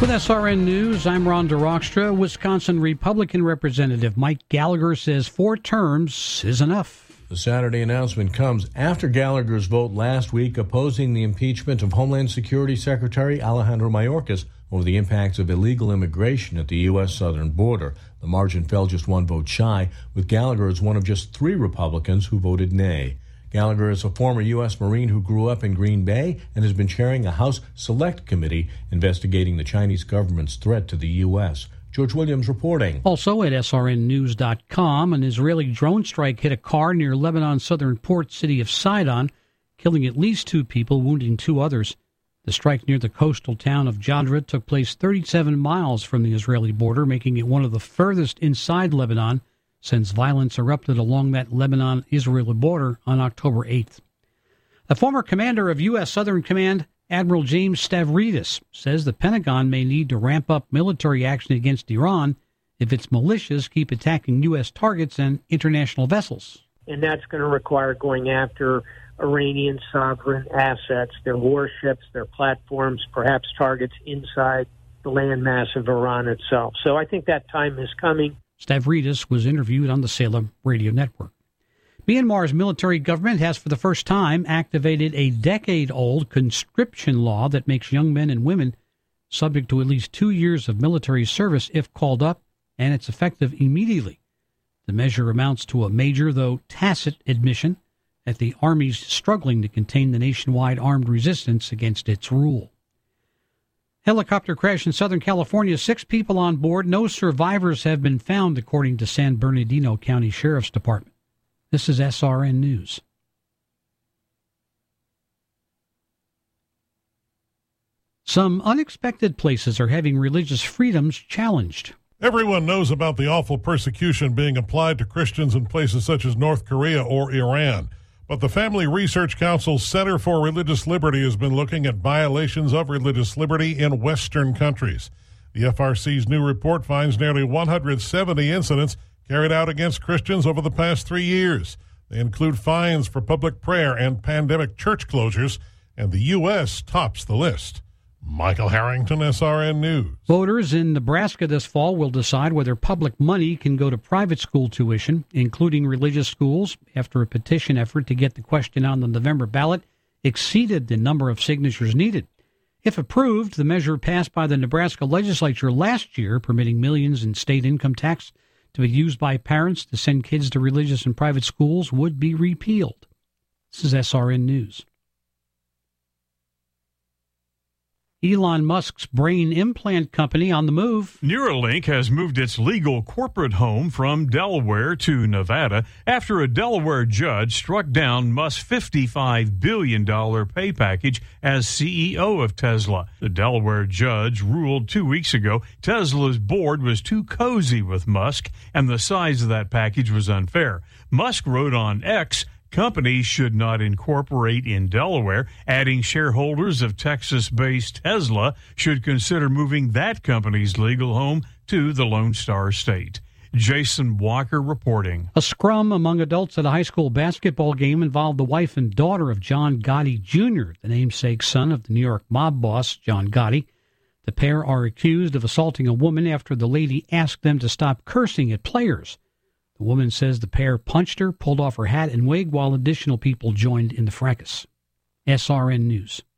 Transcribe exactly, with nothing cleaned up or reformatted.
With S R N News, I'm Ron DeRockstra. Wisconsin Republican Representative Mike Gallagher says four terms is enough. The Saturday announcement comes after Gallagher's vote last week opposing the impeachment of Homeland Security Secretary Alejandro Mayorkas over the impacts of illegal immigration at the U S southern border. The margin fell just one vote shy, with Gallagher as one of just three Republicans who voted nay. Gallagher is a former U S Marine who grew up in Green Bay and has been chairing a House Select Committee investigating the Chinese government's threat to the U S. George Williams reporting. Also at S R N news dot com, an Israeli drone strike hit a car near Lebanon's southern port city of Sidon, killing at least two people, wounding two others. The strike near the coastal town of Jadra took place thirty-seven miles from the Israeli border, making it one of the furthest inside Lebanon since violence erupted along that Lebanon-Israeli border on October eighth. A former commander of U S Southern Command, Admiral James Stavridis, says the Pentagon may need to ramp up military action against Iran if its militias keep attacking U S targets and international vessels. And that's going to require going after Iranian sovereign assets, their warships, their platforms, perhaps targets inside the landmass of Iran itself. So I think that time is coming. Stavridis was interviewed on the Salem Radio Network. Myanmar's military government has for the first time activated a decade-old conscription law that makes young men and women subject to at least two years of military service if called up, and it's effective immediately. The measure amounts to a major, though tacit, admission that the Army's struggling to contain the nationwide armed resistance against its rule. Helicopter crash in Southern California, six people on board. No survivors have been found, according to San Bernardino County Sheriff's Department. This is S R N News. Some unexpected places are having religious freedoms challenged. Everyone knows about the awful persecution being applied to Christians in places such as North Korea or Iran. But the Family Research Council's Center for Religious Liberty has been looking at violations of religious liberty in Western countries. The F R C's new report finds nearly one hundred seventy incidents carried out against Christians over the past three years. They include fines for public prayer and pandemic church closures, and the U S tops the list. Michael Harrington, S R N News. Voters in Nebraska this fall will decide whether public money can go to private school tuition, including religious schools, after a petition effort to get the question on the November ballot exceeded the number of signatures needed. If approved, the measure passed by the Nebraska legislature last year, permitting millions in state income tax to be used by parents to send kids to religious and private schools, would be repealed. This is S R N News. Elon Musk's brain implant company on the move. Neuralink has moved its legal corporate home from Delaware to Nevada after a Delaware judge struck down Musk's fifty-five billion dollars pay package as C E O of Tesla. The Delaware judge ruled two weeks ago Tesla's board was too cozy with Musk and the size of that package was unfair. Musk wrote on X, companies should not incorporate in Delaware, adding shareholders of Texas-based Tesla should consider moving that company's legal home to the Lone Star State. Jason Walker reporting. A scrum among adults at a high school basketball game involved the wife and daughter of John Gotti Junior, the namesake son of the New York mob boss, John Gotti. The pair are accused of assaulting a woman after the lady asked them to stop cursing at players. The woman says the pair punched her, pulled off her hat and wig, while additional people joined in the fracas. S R N News.